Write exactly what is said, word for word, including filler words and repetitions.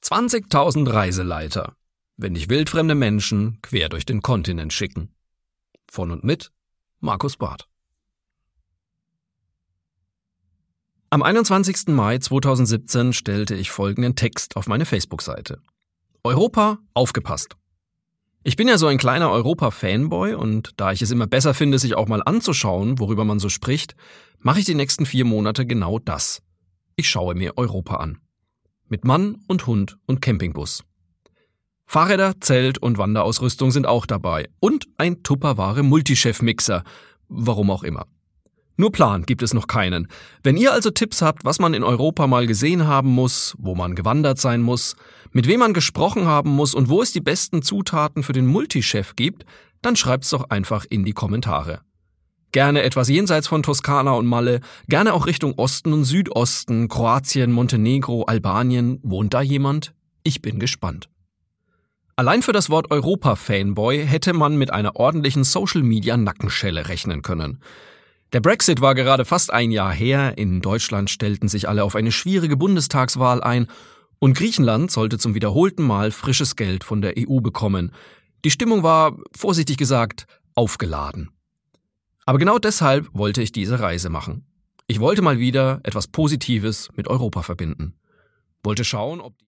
zwanzigtausend Reiseleiter, wenn dich wildfremde Menschen quer durch den Kontinent schicken. Von und mit Markus Barth. Am einundzwanzigsten Mai zweitausendsiebzehn stellte ich folgenden Text auf meine Facebook-Seite. Europa, aufgepasst! Ich bin ja so ein kleiner Europa-Fanboy und da ich es immer besser finde, sich auch mal anzuschauen, worüber man so spricht, mache ich die nächsten vier Monate genau das. Ich schaue mir Europa an. Mit Mann und Hund und Campingbus. Fahrräder, Zelt und Wanderausrüstung sind auch dabei. Und ein Tupperware Multichef-Mixer. Warum auch immer. Nur Plan gibt es noch keinen. Wenn ihr also Tipps habt, was man in Europa mal gesehen haben muss, wo man gewandert sein muss, mit wem man gesprochen haben muss und wo es die besten Zutaten für den Multichef gibt, dann schreibt's doch einfach in die Kommentare. Gerne etwas jenseits von Toskana und Malle, gerne auch Richtung Osten und Südosten, Kroatien, Montenegro, Albanien. Wohnt da jemand? Ich bin gespannt. Allein für das Wort Europa-Fanboy hätte man mit einer ordentlichen Social-Media-Nackenschelle rechnen können. Der Brexit war gerade fast ein Jahr her, in Deutschland stellten sich alle auf eine schwierige Bundestagswahl ein und Griechenland sollte zum wiederholten Mal frisches Geld von der E U bekommen. Die Stimmung war, vorsichtig gesagt, aufgeladen. Aber genau deshalb wollte ich diese Reise machen. Ich wollte mal wieder etwas Positives mit Europa verbinden. Wollte schauen, ob